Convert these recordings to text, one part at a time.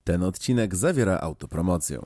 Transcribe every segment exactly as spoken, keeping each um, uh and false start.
Ten odcinek zawiera autopromocję.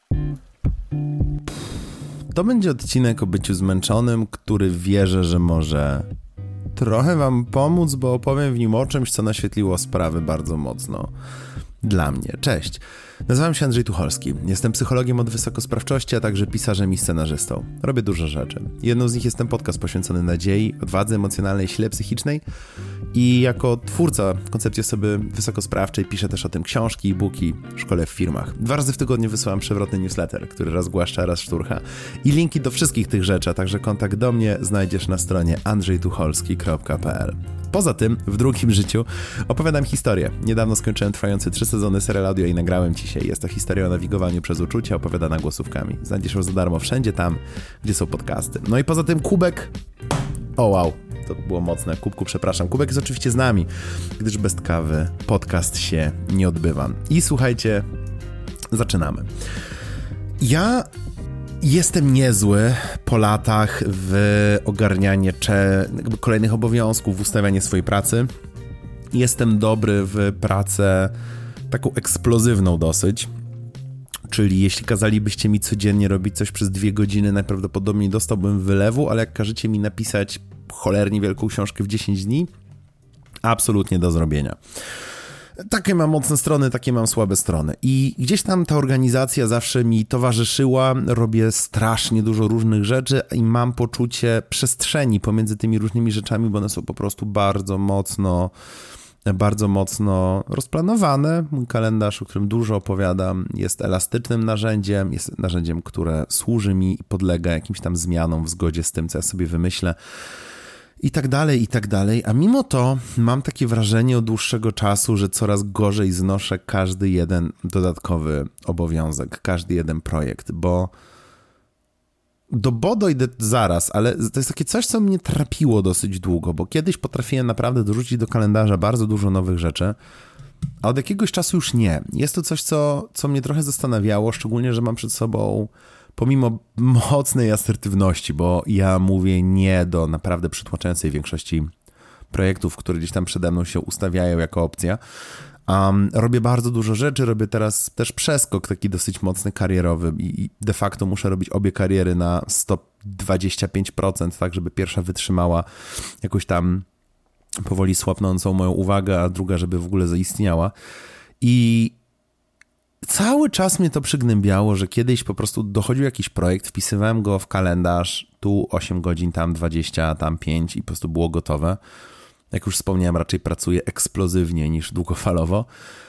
To będzie odcinek o byciu zmęczonym, który wierzę, że może trochę wam pomóc, bo opowiem w nim o czymś, co naświetliło sprawy bardzo mocno dla mnie. Cześć, nazywam się Andrzej Tucholski. Jestem psychologiem od wysokosprawczości, a także pisarzem i scenarzystą. Robię dużo rzeczy. Jedną z nich jest ten podcast poświęcony nadziei, odwadze emocjonalnej, sile psychicznej i jako twórca koncepcji osoby wysokosprawczej piszę też o tym książki, e-booki, szkole w firmach. Dwa razy w tygodniu wysyłam przewrotny newsletter, który raz głaszcza, raz szturcha. I linki do wszystkich tych rzeczy, a także kontakt do mnie znajdziesz na stronie andrzej tucholski kropka p l. Poza tym, w drugim życiu opowiadam historię. Niedawno skończyłem trwający trzy sezony serial audio i nagrałem dzisiaj. Jest to historia o nawigowaniu przez uczucia opowiadana głosówkami. Znajdziesz ją za darmo wszędzie tam, gdzie są podcasty. No i poza tym kubek... O wow, to było mocne. Kubku, przepraszam. Kubek jest oczywiście z nami, gdyż bez kawy podcast się nie odbywa. I słuchajcie, zaczynamy. Ja... Jestem niezły po latach w ogarnianie cze... kolejnych obowiązków, w ustawianie swojej pracy. Jestem dobry w pracę taką eksplozywną dosyć. Czyli jeśli kazalibyście mi codziennie robić coś przez dwie godziny, najprawdopodobniej dostałbym wylewu, ale jak każecie mi napisać cholernie wielką książkę w dziesięć dni, absolutnie do zrobienia. Takie mam mocne strony, takie mam słabe strony. I gdzieś tam ta organizacja zawsze mi towarzyszyła, robię strasznie dużo różnych rzeczy i mam poczucie przestrzeni pomiędzy tymi różnymi rzeczami, bo one są po prostu bardzo mocno, bardzo mocno rozplanowane. Mój kalendarz, o którym dużo opowiadam, jest elastycznym narzędziem, jest narzędziem, które służy mi i podlega jakimś tam zmianom w zgodzie z tym, co ja sobie wymyślę. I tak dalej, i tak dalej, a mimo to mam takie wrażenie od dłuższego czasu, że coraz gorzej znoszę każdy jeden dodatkowy obowiązek, każdy jeden projekt, bo do bo dojdę zaraz, ale to jest takie coś, co mnie trapiło dosyć długo, bo kiedyś potrafiłem naprawdę dorzucić do kalendarza bardzo dużo nowych rzeczy, a od jakiegoś czasu już nie. Jest to coś, co, co mnie trochę zastanawiało, szczególnie, że mam przed sobą... Pomimo mocnej asertywności, bo ja mówię nie do naprawdę przytłaczającej większości projektów, które gdzieś tam przede mną się ustawiają jako opcja. Um, robię bardzo dużo rzeczy, robię teraz też przeskok taki dosyć mocny karierowy i de facto muszę robić obie kariery na sto dwadzieścia pięć procent, tak żeby pierwsza wytrzymała jakoś tam powoli słabnącą moją uwagę, a druga żeby w ogóle zaistniała. I cały czas mnie to przygnębiało, że kiedyś po prostu dochodził jakiś projekt, wpisywałem go w kalendarz, tu osiem godzin, tam dwadzieścia, tam pięć i po prostu było gotowe. Jak już wspomniałem, raczej pracuję eksplozywnie niż długofalowo.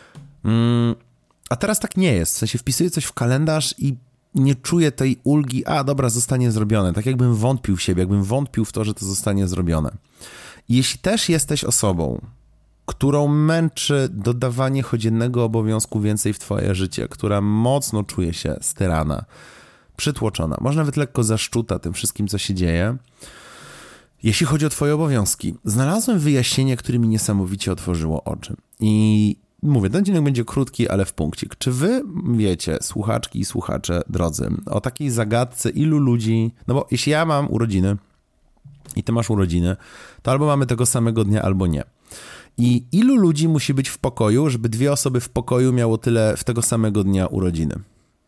Mm, a teraz tak nie jest, w sensie wpisuję coś w kalendarz i nie czuję tej ulgi, a dobra, zostanie zrobione. Tak jakbym wątpił w siebie, jakbym wątpił w to, że to zostanie zrobione. I jeśli też jesteś osobą, którą męczy dodawanie choć jednego obowiązku więcej w twoje życie, która mocno czuje się styrana, przytłoczona, może nawet lekko zaszczuta tym wszystkim, co się dzieje. Jeśli chodzi o twoje obowiązki, znalazłem wyjaśnienie, które mi niesamowicie otworzyło oczy. I mówię, ten odcinek będzie krótki, ale w punkcik. Czy wy wiecie, słuchaczki i słuchacze drodzy, o takiej zagadce, ilu ludzi, no bo jeśli ja mam urodziny i ty masz urodziny, to albo mamy tego samego dnia, albo nie. I ilu ludzi musi być w pokoju, żeby dwie osoby w pokoju miało tyle w tego samego dnia urodziny?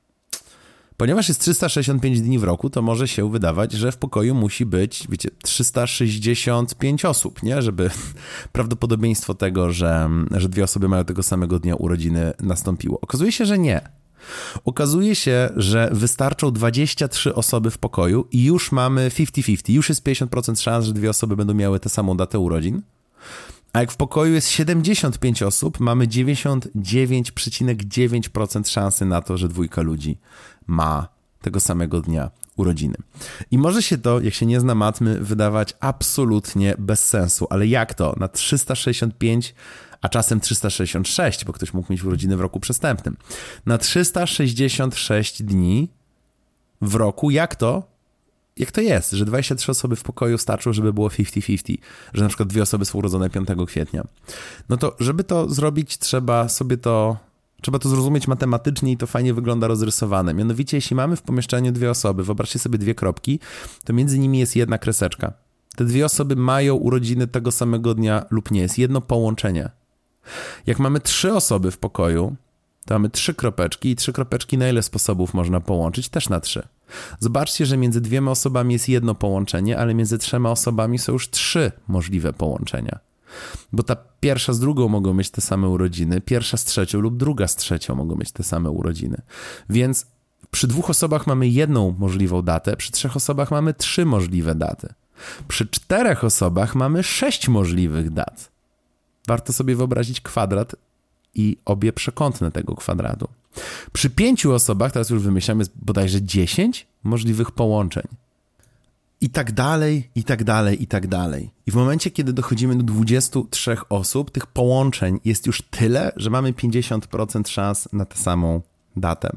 Ponieważ jest trzysta sześćdziesiąt pięć dni w roku, to może się wydawać, że w pokoju musi być, wiecie, trzysta sześćdziesiąt pięć osób, nie? Żeby prawdopodobieństwo tego, że, że dwie osoby mają tego samego dnia urodziny nastąpiło. Okazuje się, że nie. Okazuje się, że wystarczą dwadzieścia trzy osoby w pokoju i już mamy pięćdziesiąt pięćdziesiąt. Już jest pięćdziesiąt procent szans, że dwie osoby będą miały tę samą datę urodzin. A jak w pokoju jest siedemdziesiąt pięć osób, mamy dziewięćdziesiąt dziewięć przecinek dziewięć procent szansy na to, że dwójka ludzi ma tego samego dnia urodziny. I może się to, jak się nie zna matmy, wydawać absolutnie bez sensu, ale jak to? Na trzysta sześćdziesiąt pięć, a czasem trzysta sześćdziesiąt sześć, bo ktoś mógł mieć urodziny w roku przestępnym. Na trzysta sześćdziesiąt sześć dni w roku, jak to? Jak to jest, że dwadzieścia trzy osoby w pokoju starczą, żeby było pięćdziesiąt pięćdziesiąt, że na przykład dwie osoby są urodzone piątego kwietnia. No to, żeby to zrobić, trzeba sobie to, trzeba to zrozumieć matematycznie i to fajnie wygląda rozrysowane. Mianowicie, jeśli mamy w pomieszczeniu dwie osoby, wyobraźcie sobie dwie kropki, to między nimi jest jedna kreseczka. Te dwie osoby mają urodziny tego samego dnia lub nie. Jest jedno połączenie. Jak mamy trzy osoby w pokoju, to mamy trzy kropeczki i trzy kropeczki na ile sposobów można połączyć? Też na trzy. Zobaczcie, że między dwiema osobami jest jedno połączenie, ale między trzema osobami są już trzy możliwe połączenia. Bo ta pierwsza z drugą mogą mieć te same urodziny, pierwsza z trzecią lub druga z trzecią mogą mieć te same urodziny. Więc przy dwóch osobach mamy jedną możliwą datę, przy trzech osobach mamy trzy możliwe daty. Przy czterech osobach mamy sześć możliwych dat. Warto sobie wyobrazić kwadrat i obie przekątne tego kwadratu. Przy pięciu osobach, teraz już wymyślamy, jest bodajże dziesięć możliwych połączeń. I tak dalej, i tak dalej, i tak dalej. I w momencie, kiedy dochodzimy do dwudziestu trzech osób, tych połączeń jest już tyle, że mamy pięćdziesiąt procent szans na tę samą datę.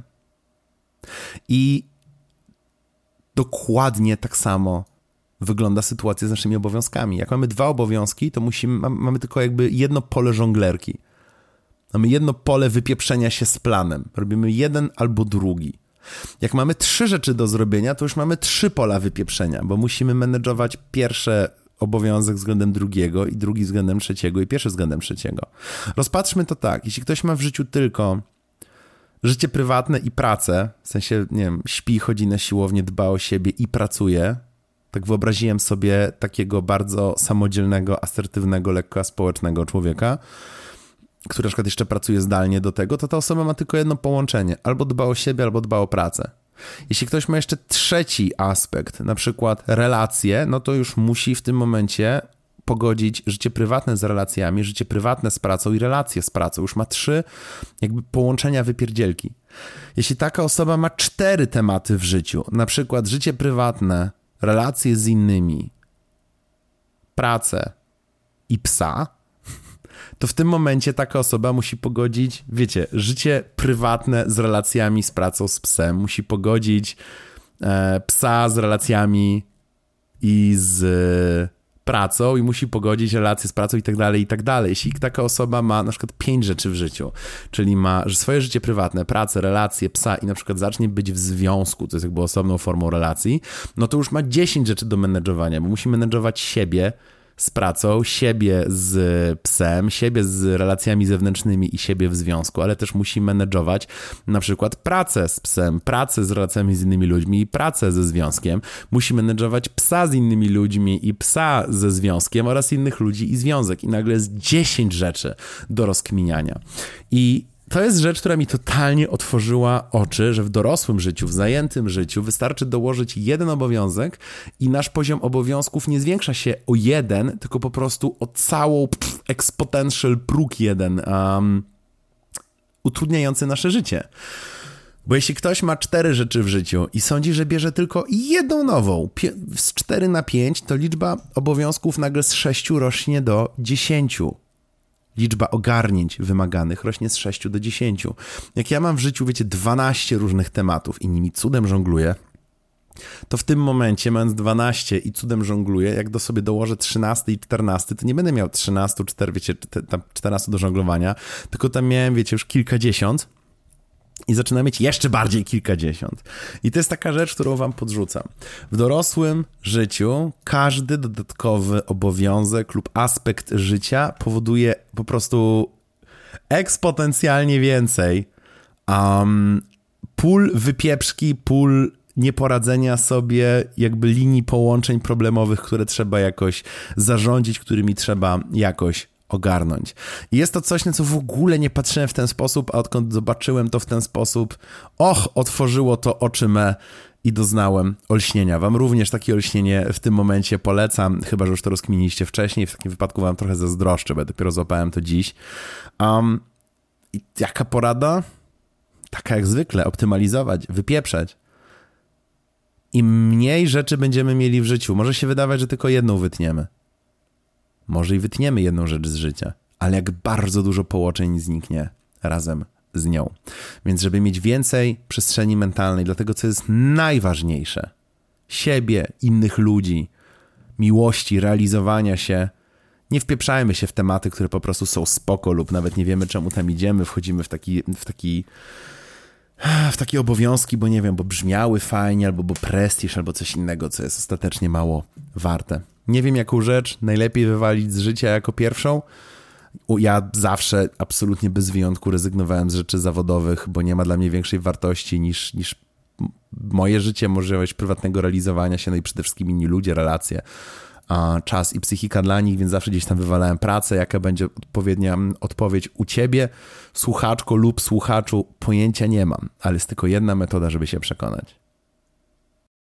I dokładnie tak samo wygląda sytuacja z naszymi obowiązkami. Jak mamy dwa obowiązki, to musimy, mamy tylko jakby jedno pole żonglerki. Mamy jedno pole wypieprzenia się z planem. Robimy jeden albo drugi. Jak mamy trzy rzeczy do zrobienia, to już mamy trzy pola wypieprzenia, bo musimy menedżować pierwsze obowiązek względem drugiego i drugi względem trzeciego i pierwszy względem trzeciego. Rozpatrzmy to tak. Jeśli ktoś ma w życiu tylko życie prywatne i pracę, w sensie, nie wiem, śpi, chodzi na siłownię, dba o siebie i pracuje, tak wyobraziłem sobie takiego bardzo samodzielnego, asertywnego, lekko aspołecznego człowieka, który na przykład jeszcze pracuje zdalnie do tego, to ta osoba ma tylko jedno połączenie. Albo dba o siebie, albo dba o pracę. Jeśli ktoś ma jeszcze trzeci aspekt, na przykład relacje, no to już musi w tym momencie pogodzić życie prywatne z relacjami, życie prywatne z pracą i relacje z pracą. Już ma trzy jakby połączenia wypierdzielki. Jeśli taka osoba ma cztery tematy w życiu, na przykład życie prywatne, relacje z innymi, pracę i psa, to w tym momencie taka osoba musi pogodzić, wiecie, życie prywatne z relacjami z pracą z psem, musi pogodzić e, psa z relacjami i z e, pracą i musi pogodzić relacje z pracą i tak dalej, i tak dalej. Jeśli taka osoba ma na przykład pięć rzeczy w życiu, czyli ma swoje życie prywatne, pracę, relacje, psa i na przykład zacznie być w związku, to jest jakby osobną formą relacji, no to już ma dziesięć rzeczy do menedżowania, bo musi menedżować siebie z pracą, siebie z psem, siebie z relacjami zewnętrznymi i siebie w związku, ale też musi menedżować na przykład pracę z psem, pracę z relacjami z innymi ludźmi i pracę ze związkiem. Musi menedżować psa z innymi ludźmi i psa ze związkiem oraz innych ludzi i związek. I nagle jest dziesięć rzeczy do rozkminiania. I to jest rzecz, która mi totalnie otworzyła oczy, że w dorosłym życiu, w zajętym życiu wystarczy dołożyć jeden obowiązek i nasz poziom obowiązków nie zwiększa się o jeden, tylko po prostu o całą pff, exponential próg jeden, um, utrudniający nasze życie. Bo jeśli ktoś ma cztery rzeczy w życiu i sądzi, że bierze tylko jedną nową, z cztery na pięć, to liczba obowiązków nagle z sześciu rośnie do dziesięciu. Liczba ogarnięć wymaganych rośnie z sześciu do dziesięciu. Jak ja mam w życiu, wiecie, dwanaście różnych tematów i nimi cudem żongluję, to w tym momencie, mając dwanaście i cudem żongluję, jak do sobie dołożę trzynasty i czternasty, to nie będę miał trzynastu, cztery, wiecie, tam czternastu do żonglowania, tylko tam miałem, wiecie, już kilkadziesiąt i zaczynam mieć jeszcze bardziej kilkadziesiąt. I to jest taka rzecz, którą wam podrzucam. W dorosłym życiu każdy dodatkowy obowiązek lub aspekt życia powoduje po prostu eksponencjalnie więcej um, pól wypieprzki, pól nieporadzenia sobie, jakby linii połączeń problemowych, które trzeba jakoś zarządzić, którymi trzeba jakoś ogarnąć. I jest to coś, na co w ogóle nie patrzyłem w ten sposób, a odkąd zobaczyłem to w ten sposób, och, otworzyło to oczy me i doznałem olśnienia. Wam również takie olśnienie w tym momencie polecam, chyba że już to rozkminiliście wcześniej, w takim wypadku wam trochę zazdroszczę, bo ja dopiero złapałem to dziś. Um, I jaka porada? Taka jak zwykle, optymalizować, wypieprzać. Im mniej rzeczy będziemy mieli w życiu, może się wydawać, że tylko jedną wytniemy. Może i wytniemy jedną rzecz z życia, ale jak bardzo dużo połączeń zniknie razem z nią. Więc żeby mieć więcej przestrzeni mentalnej, dlatego co jest najważniejsze, siebie, innych ludzi, miłości, realizowania się, nie wpieprzajmy się w tematy, które po prostu są spoko lub nawet nie wiemy, czemu tam idziemy, wchodzimy w taki, w taki, w takie obowiązki, bo nie wiem, bo brzmiały fajnie, albo bo prestiż, albo coś innego, co jest ostatecznie mało warte. Nie wiem, jaką rzecz najlepiej wywalić z życia jako pierwszą. Ja zawsze absolutnie bez wyjątku rezygnowałem z rzeczy zawodowych, bo nie ma dla mnie większej wartości niż, niż moje życie, możliwość prywatnego realizowania się, no i przede wszystkim inni ludzie, relacje, czas i psychika dla nich, więc zawsze gdzieś tam wywalałem pracę. Jaka będzie odpowiednia odpowiedź u ciebie, słuchaczko lub słuchaczu, pojęcia nie mam, ale jest tylko jedna metoda, żeby się przekonać.